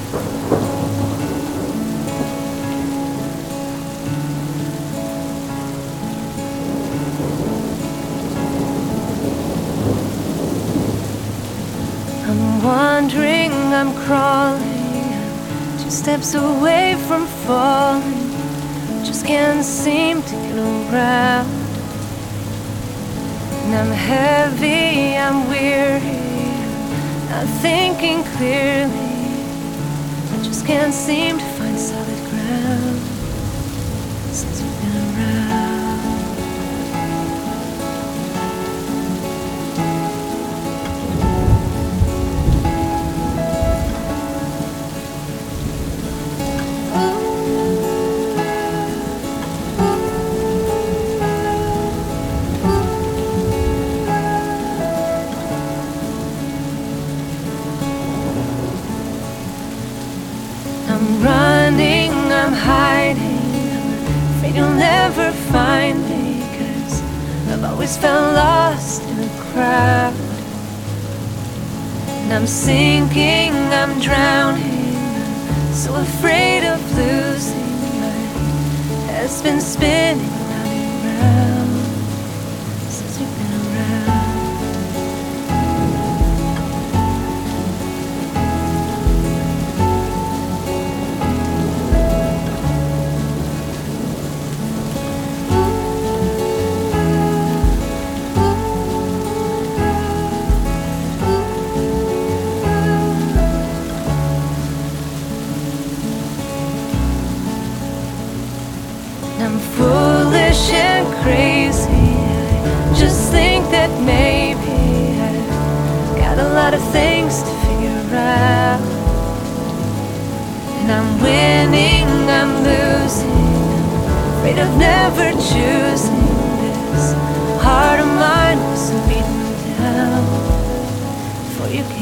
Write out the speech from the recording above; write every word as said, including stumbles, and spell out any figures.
I'm wandering, I'm crawling, two steps away from falling. Just can't seem to get around. And I'm heavy, I'm weary, not thinking clearly. I just can't seem to find solid ground since you've been around. I'm running, I'm hiding, I'm afraid you'll never find me, 'cause I've always felt lost in a crowd. And I'm sinking, I'm drowning, I'm so afraid of losing. My head's been spinning round and round since you've been around. I'm foolish and crazy. I just think that maybe I've got a lot of things to figure out. And I'm winning, I'm losing, afraid of never choosing. This heart of mine was beaten down before you came.